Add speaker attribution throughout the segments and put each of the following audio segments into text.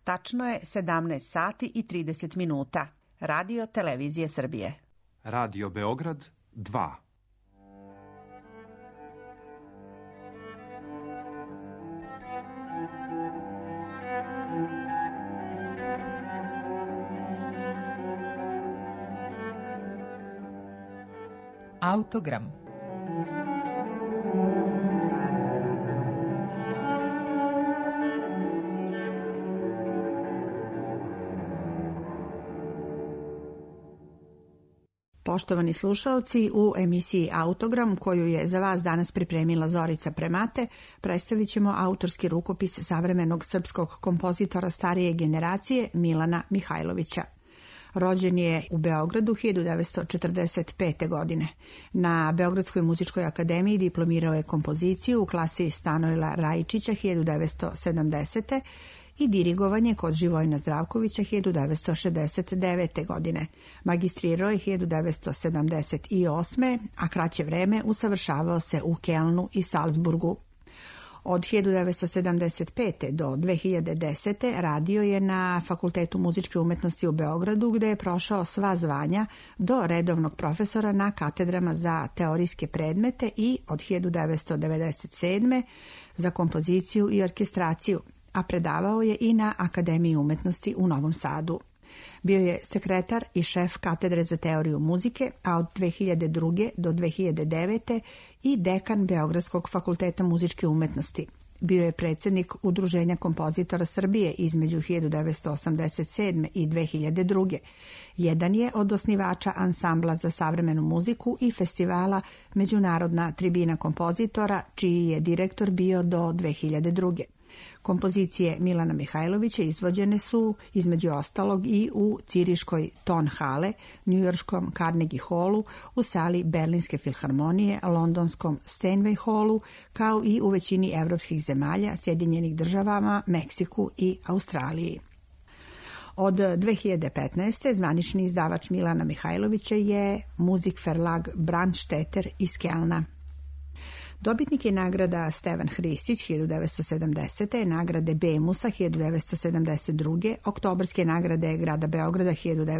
Speaker 1: Tačno je 17 sati i 30 minuta. Radio Televizije Srbije.
Speaker 2: Radio Beograd 2.
Speaker 3: Autogram.
Speaker 1: Poštovani slušaoci, u emisiji Autogram, koju je za vas danas pripremila Zorica Premate, predstavit ćemo autorski rukopis savremenog srpskog kompozitora starije generacije Milana Mihajlovića. Rođen je u Beogradu 1945. godine. Na Beogradskoj muzičkoj akademiji diplomirao je kompoziciju u klasi Stanojla Rajičića 1970. i dirigovanje kod Živojina Zdravkovića 1969. godine. Magistrirao je 1978. a kraće vreme usavršavao se u Kelnu i Salzburgu. Od 1975. do 2010. radio je na Fakultetu muzičke umetnosti u Beogradu, gde je prošao sva zvanja do redovnog profesora na katedrama za teorijske predmete i od 1997. za kompoziciju i orkestraciju, a predavao je i na Akademiji umetnosti u Novom Sadu. Bio je sekretar i šef katedre za teoriju muzike, a od 2002. do 2009. i dekan Beogradskog fakulteta muzičke umetnosti. Bio je predsjednik Udruženja kompozitora Srbije između 1987. i 2002. Jedan je od osnivača Ansambla za savremenu muziku i festivala Međunarodna tribina kompozitora, čiji je direktor bio do 2002. Kompozicije Milana Mihajlovića izvođene su između ostalog i u Ciriškoj Tonhale, Njujorškom Carnegie Hallu, u sali Berlinske filharmonije, Londonskom Steinway Hallu, kao i u većini evropskih zemalja, Sjedinjenih državama, Meksiku i Australiji. Od 2015. zvanični izdavač Milana Mihajlovića je Musikverlag Brandstetter iz Kelna. Dobitnik je nagrada Stevan Hristić 1970. nagrade Bemusa 1972. oktobarske nagrade grada Beograda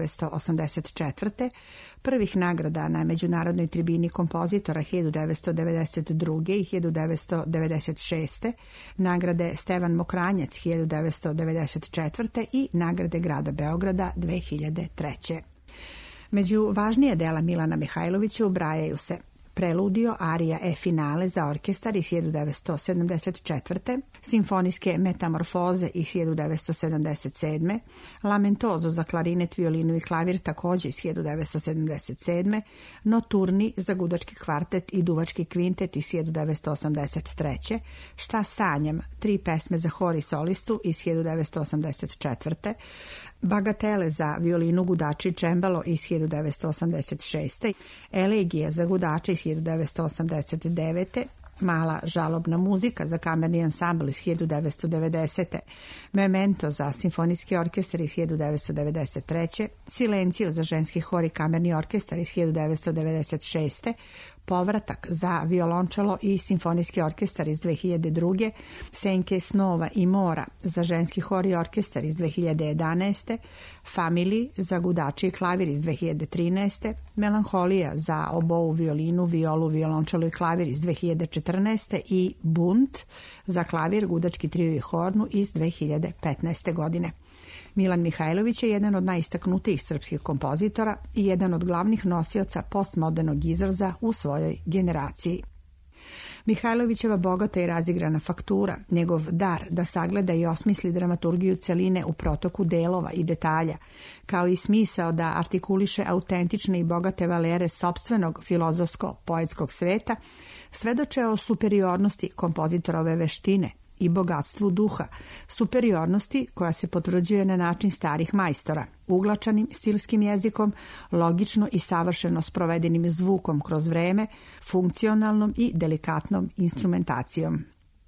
Speaker 1: 1984. prvih nagrada na Međunarodnoj tribini kompozitora 1992. i 1996. nagrade Stevan Mokranjac 1994. i nagrade grada Beograda 2003. Među važnije dela Milana Mihajlovića ubrajaju se Preludio, arija e finale za orkestar iz 1974. Simfonijske metamorfoze iz 1977. Lamentozo za klarinet, violinu i klavir također iz 1977. Noturni za gudački kvartet i duvački kvintet iz 1983. Šta sanjam, 3 pesme za hor i solistu iz 1984. Bagatele za violinu, gudači i čembalo iz 1986. Elegija za gudače iz 1989. Mala žalobna muzika za kamerni ansambl iz 1990. Memento za simfonijski orkestar iz 1993. Silencio za ženski hor i kamerni orkestar iz 1996. Povratak za violončelo i simfonijski orkestar iz 2002. Senke snova i mora za ženski hor i orkestar iz 2011. Family za gudači i klavir iz 2013. Melanholija za obou, violinu, violu, violončelo i klavir iz 2014. i Bunt za klavir, gudački trio i hornu iz 2015. godine. Milan Mihajlović je jedan od najistaknutijih srpskih kompozitora i jedan od glavnih nosioca postmodernog izraza u svojoj generaciji. Mihajlovićeva bogata i razigrana faktura, njegov dar da sagleda i osmisli dramaturgiju celine u protoku delova i detalja, kao i smisao da artikuliše autentične i bogate valere sopstvenog filozofsko-poetskog sveta, svedoče o superiornosti kompozitorove veštine i bogatstvu duha, superiornosti koja se potvrđuje na način starih majstora, uglačanim stilskim jezikom, logično i savršeno sprovedenim zvukom kroz vreme, funkcionalnom i delikatnom instrumentacijom.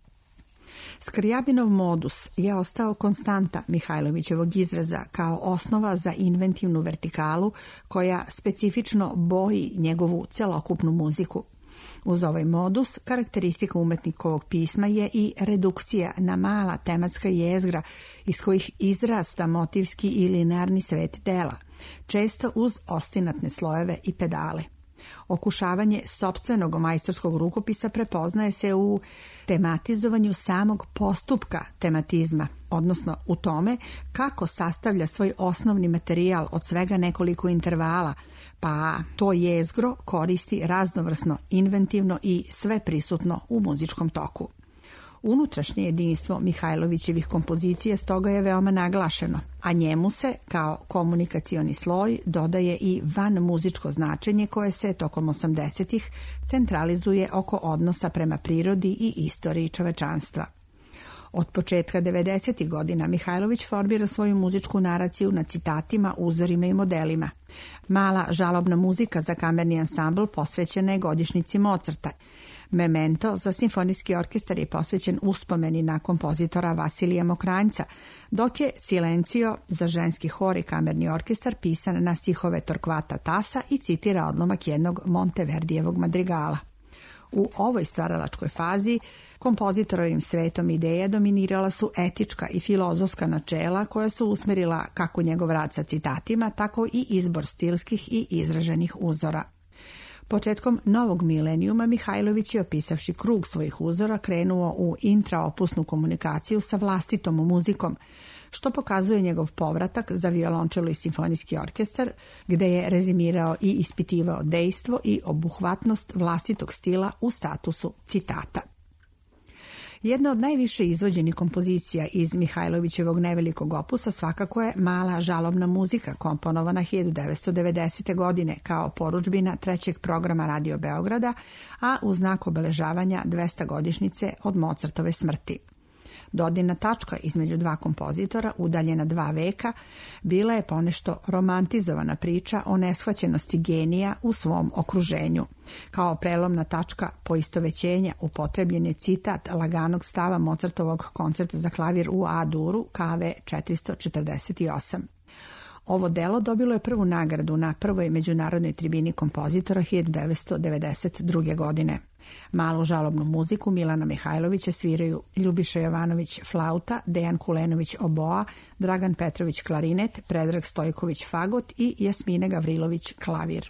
Speaker 1: Skrjabinov modus je ostao konstanta Mihajlovićevog izraza kao osnova za inventivnu vertikalu koja specifično boji njegovu celokupnu muziku. Uz ovaj modus, karakteristika umetnikovog pisma je i redukcija na mala tematska jezgra iz kojih izrasta motivski i linearni svet dela, često uz ostinatne slojeve i pedale. Okušavanje sopstvenog majstorskog rukopisa prepoznaje se u tematizovanju samog postupka tematizma, odnosno u tome kako sastavlja svoj osnovni materijal od svega nekoliko intervala, pa to jezgro koristi raznovrsno, inventivno i sve prisutno u muzičkom toku. Unutrašnje jedinstvo Mihajlovićevih kompozicija stoga je veoma naglašeno, a njemu se, kao komunikacioni sloj, dodaje i van muzičko značenje koje se tokom 80-ih centralizuje oko odnosa prema prirodi i istoriji čovečanstva. Od početka 90-ih godina Mihajlović formira svoju muzičku naraciju na citatima, uzorima i modelima. Mala žalobna muzika za kamerni ansambl posvećena je godišnjici Mozarta. Memento za simfonijski orkestar je posvećen uspomeni na kompozitora Vasilija Mokranjca, dok je Silencio za ženski hor i kamerni orkestar pisan na stihove Torquata Tassa i citira odlomak jednog Monteverdijevog madrigala. U ovoj stvaralačkoj fazi kompozitorovim svetom ideja dominirala su etička i filozofska načela koja su usmerila kako njegov rad sa citatima, tako i izbor stilskih i izraženih uzora. Početkom novog milenijuma Mihajlović je, opisavši krug svojih uzora, krenuo u intraopusnu komunikaciju sa vlastitom muzikom, što pokazuje njegov povratak za violončelo i simfonijski orkestar, gde je rezimirao i ispitivao dejstvo i obuhvatnost vlastitog stila u statusu citata. Jedna od najviše izvođenih kompozicija iz Mihajlovićevog nevelikog opusa svakako je Mala žalobna muzika, komponovana 1990. godine kao porudžbina trećeg programa Radio Beograda, a u znak obeležavanja 200 godišnjice od Mozartove smrti. Dodirna tačka između dva kompozitora, udaljena 2 veka, bila je ponešto romantizovana priča o neshvaćenosti genija u svom okruženju. Kao prelomna tačka poistovećenja upotrebljen je citat laganog stava Mozartovog koncerta za klavir u A-duru KV 448. Ovo delo dobilo je prvu nagradu na prvoj međunarodnoj tribini kompozitora 1992. godine. Malu žalobnu muziku Milana Mihajlovića sviraju Ljubiša Jovanović flauta, Dejan Kulenović oboa, Dragan Petrović klarinet, Predrag Stojković fagot i Jasmina Gavrilović klavir.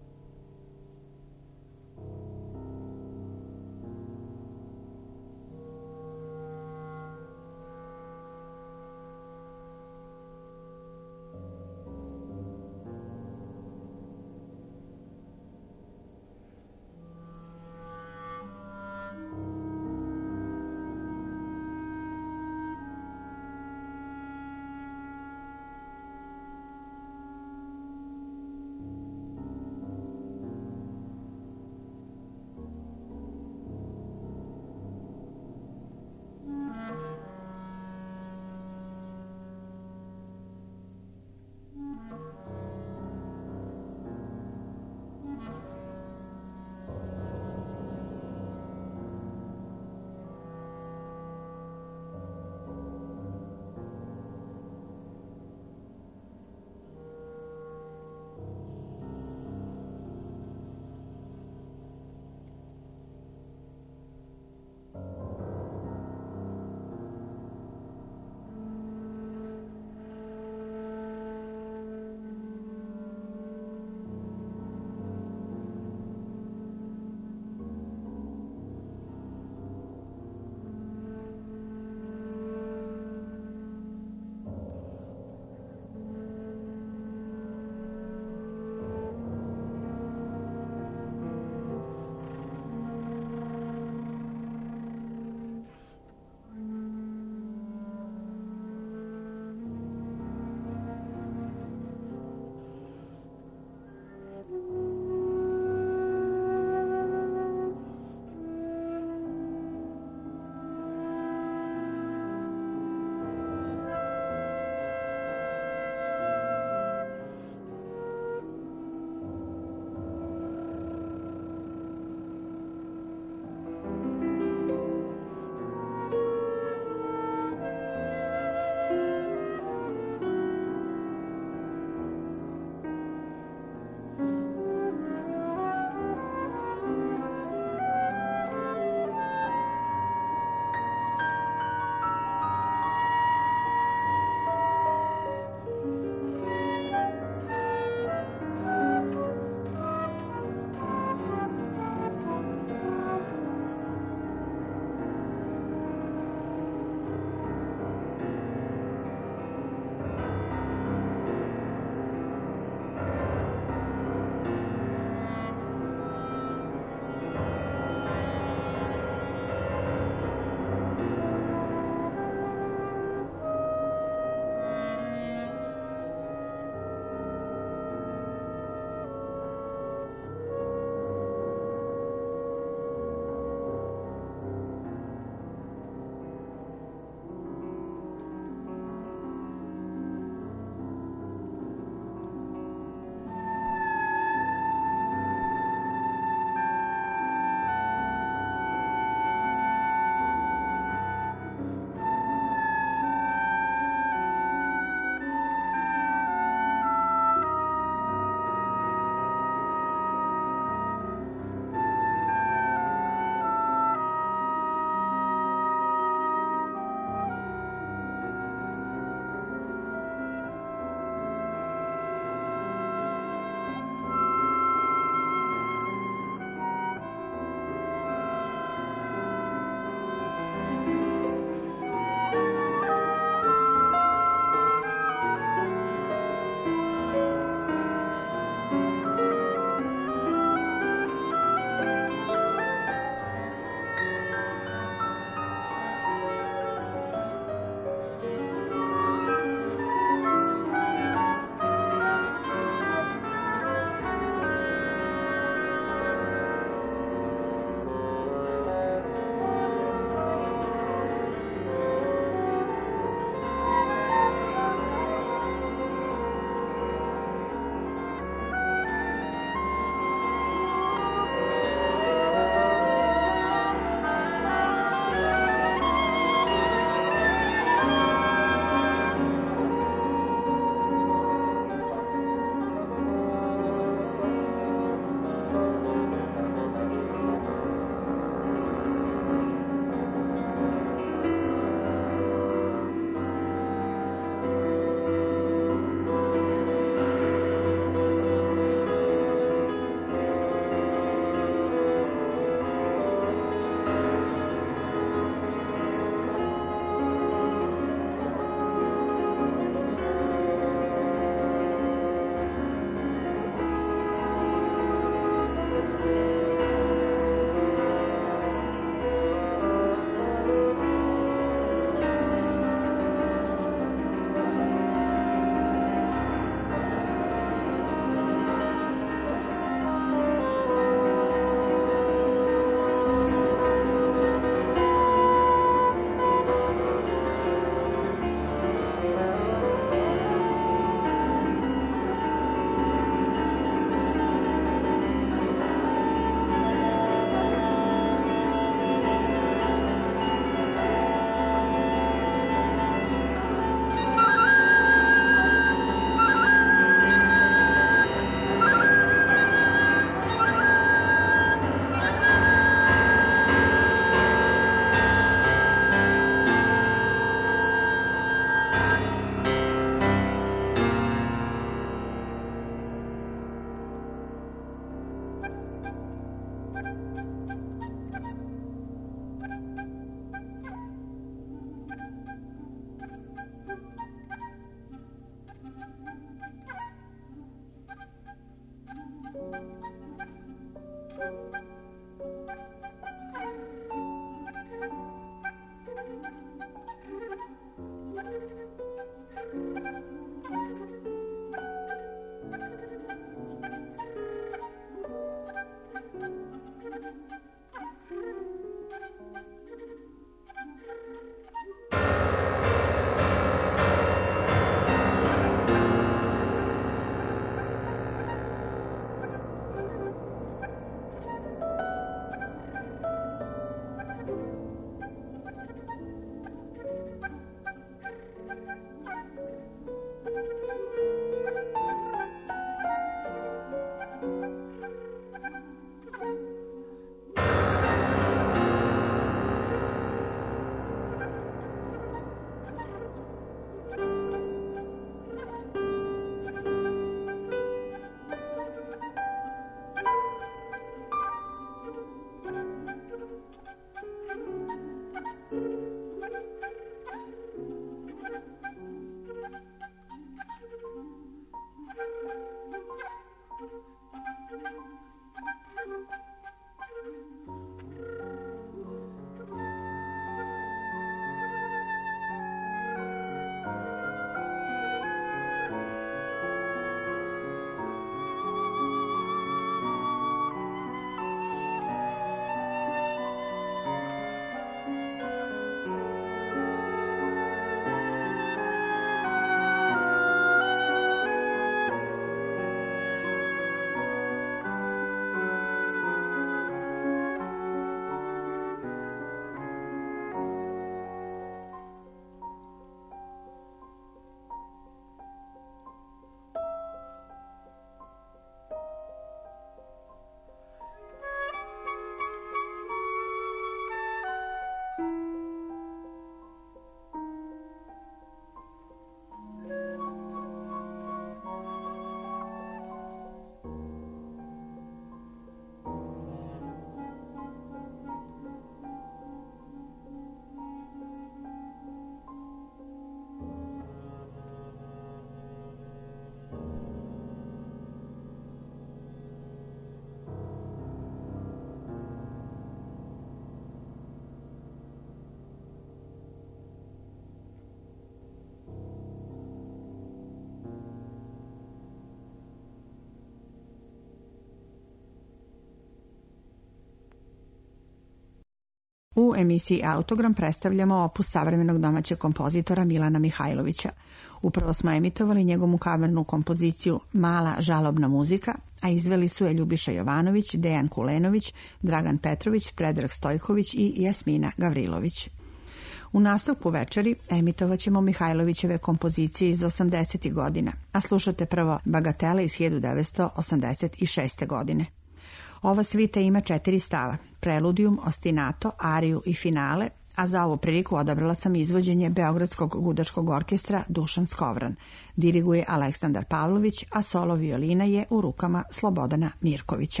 Speaker 1: U emisiji Autogram predstavljamo opus savremenog domaćeg kompozitora Milana Mihajlovića. Upravo smo emitovali njegovu kamernu kompoziciju Mala žalobna muzika, a izveli su je Ljubiša Jovanović, Dejan Kulenović, Dragan Petrović, Predrag Stojković i Jasmina Gavrilović. U nastavku večeri emitovat ćemo Mihajlovićeve kompozicije iz 80. godina, a slušate prvo Bagatele iz 1986. godine. Ova svita ima 4 stava, preludijum, ostinato, ariju i finale, a za ovu priliku odabrala sam izvođenje Beogradskog gudačkog orkestra Dušan Skovran. Diriguje Aleksandar Pavlović, a solo violina je u rukama Slobodana Mirkovića.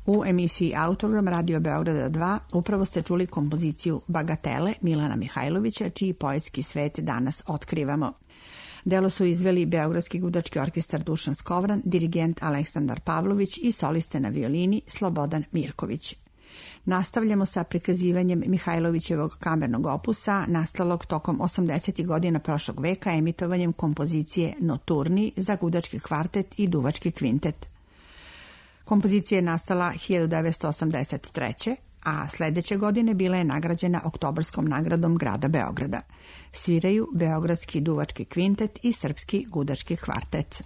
Speaker 1: U emisiji Autogram Radio Beograda 2 upravo ste čuli kompoziciju Bagatele Milana Mihajlovića, čiji poetski svet danas otkrivamo. Delo su izveli Beogradski gudački orkestar Dušan Skovran, dirigent Aleksandar Pavlović i soliste na violini Slobodan Mirković. Nastavljamo sa prikazivanjem Mihajlovićevog kamernog opusa, nastalog tokom 80. godina prošlog veka emitovanjem kompozicije Noturni za gudački kvartet i duvački kvintet. Kompozicija je nastala 1983. a sledeće godine bila je nagrađena Oktobarskom nagradom grada Beograda. Sviraju Beogradski duvački kvintet i Srpski gudački kvartet.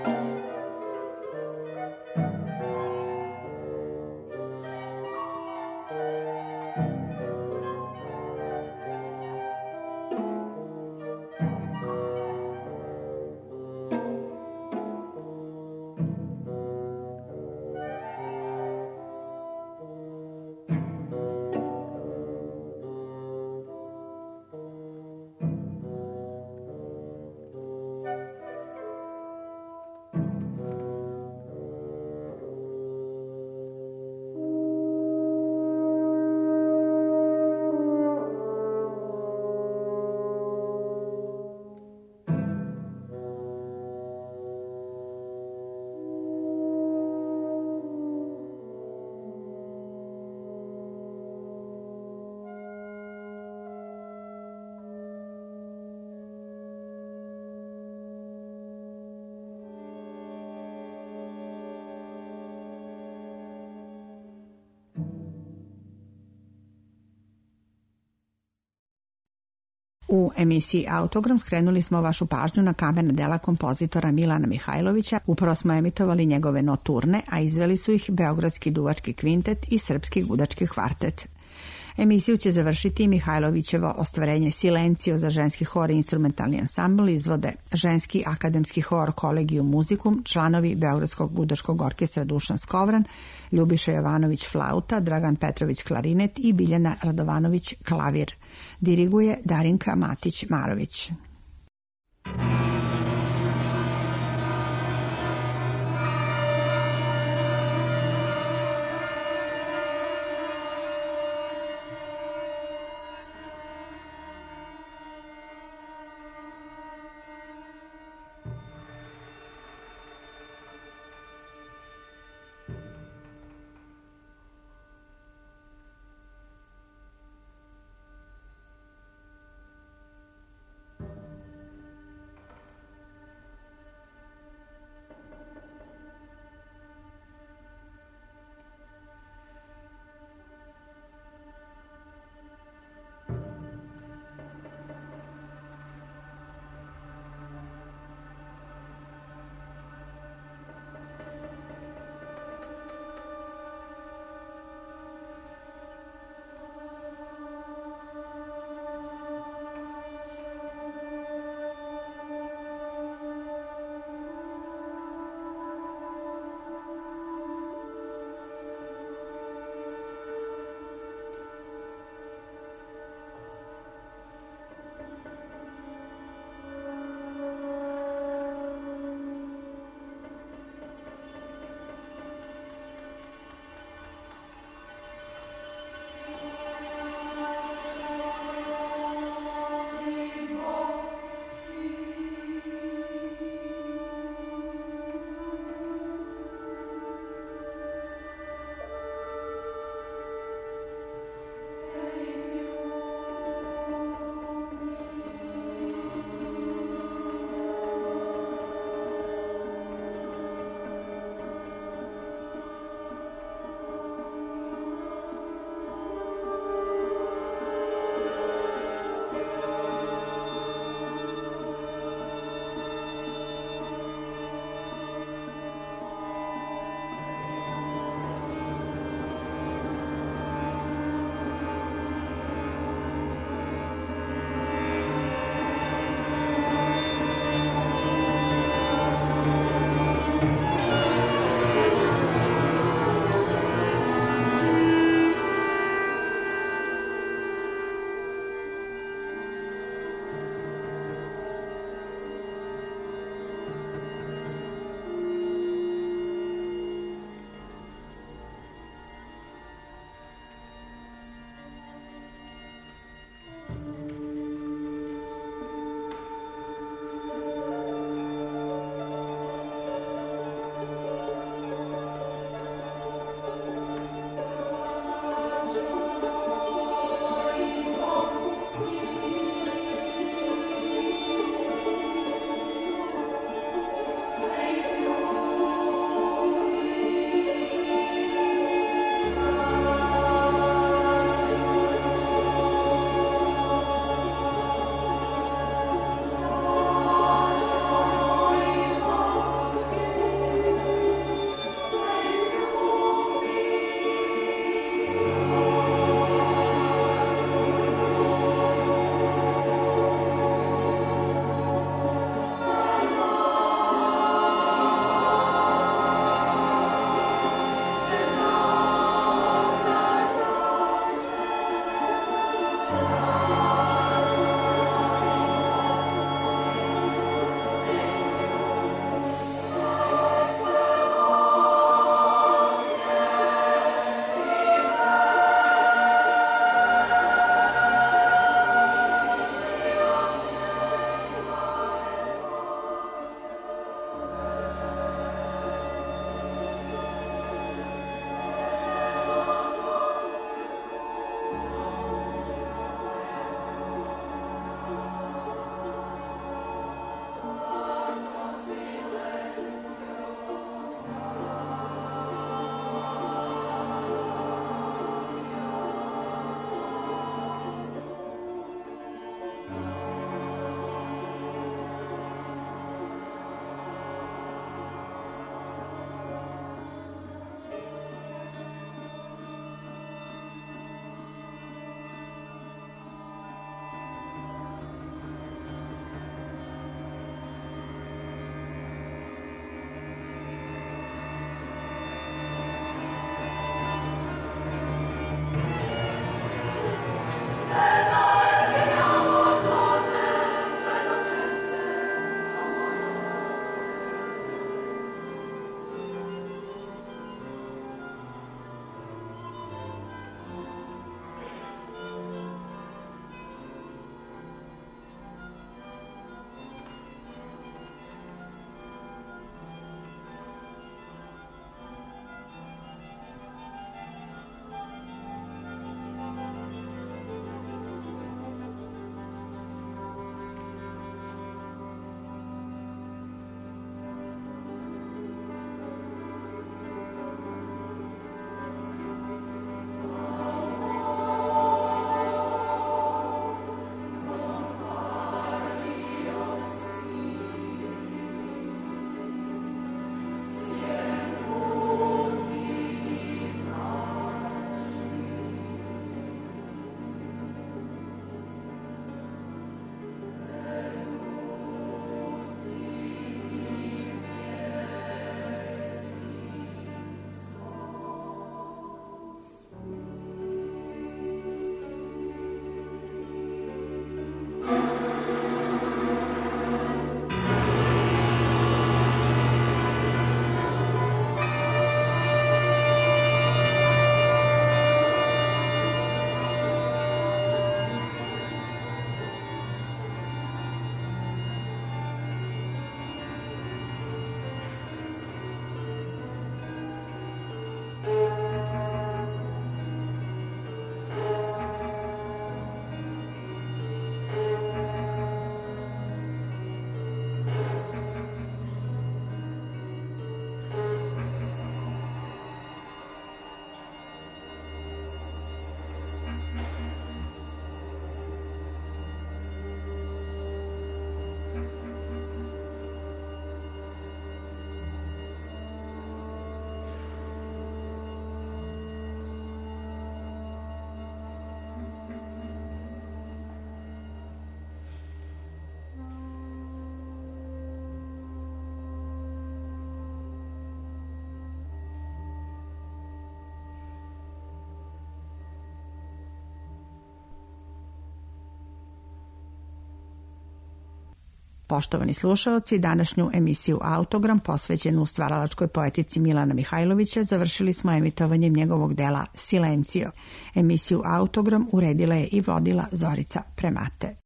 Speaker 1: U emisiji Autogram skrenuli smo vašu pažnju na kamerna dela kompozitora Milana Mihajlovića. Upravo smo emitovali njegove noturne, a izveli su ih Beogradski duvački kvintet i Srpski gudački kvartet. Emisiju će završiti Mihajlovićevo ostvarenje Silencio za ženski hor i instrumentalni ansambl, izvode ženski akademski hor Collegium Musicum, članovi Beogradskog gudačkog orkestra Dušan Skovran, Ljubiša Jovanović flauta, Dragan Petrović klarinet i Biljana Radovanović klavir. Diriguje Darinka Matić-Marović. Poštovani slušaoci, današnju emisiju Autogram posvećenu stvaralačkoj poetici Milana Mihajlovića završili smo emitovanjem njegovog dela Silencio. Emisiju Autogram uredila je i vodila Zorica Premate.